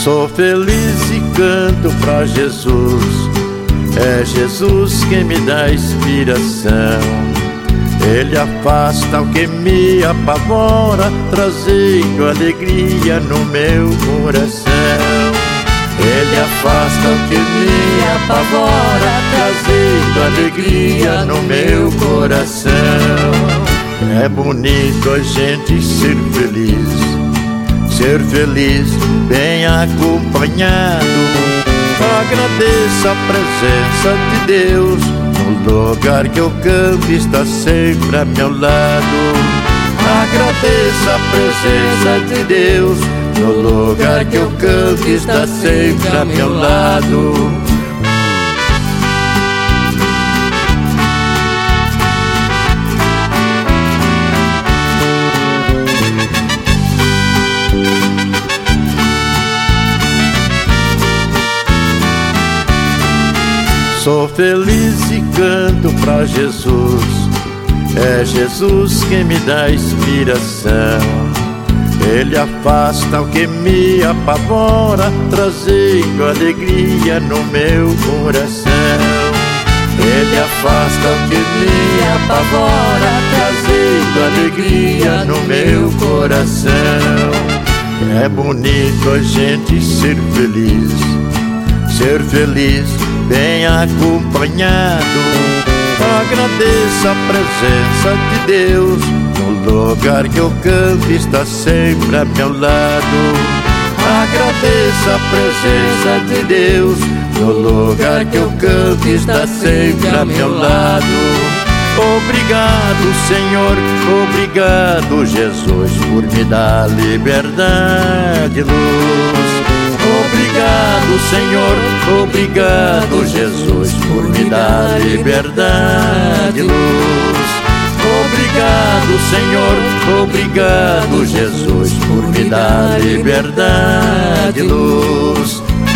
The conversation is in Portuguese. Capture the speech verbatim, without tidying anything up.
Sou feliz e canto pra Jesus. É Jesus quem me dá inspiração. Ele afasta o que me apavora, trazendo alegria no meu coração. Ele afasta o que me apavora, trazendo alegria no meu coração. É bonito a gente ser feliz, ser feliz bem acompanhado. Agradeça a presença de Deus, no lugar que eu canto está sempre a meu lado. Agradeça a presença de Deus, no lugar que eu canto está sempre a meu lado. Sou feliz e canto pra Jesus. É Jesus quem me dá inspiração. Ele afasta o que me apavora, trazendo alegria no meu coração. Ele afasta o que me apavora, trazendo alegria no meu coração. É bonito a gente ser feliz, ser feliz bem acompanhado. Agradeça a presença de Deus, no lugar que eu canto está sempre a meu lado. Agradeça a presença de Deus, no lugar que eu canto está sempre a meu lado. Obrigado, Senhor, obrigado, Jesus, por me dar liberdade e luz. Obrigado, Senhor, obrigado, Jesus, por me dar liberdade e luz. Obrigado, Senhor, obrigado, Jesus, por me dar liberdade e luz.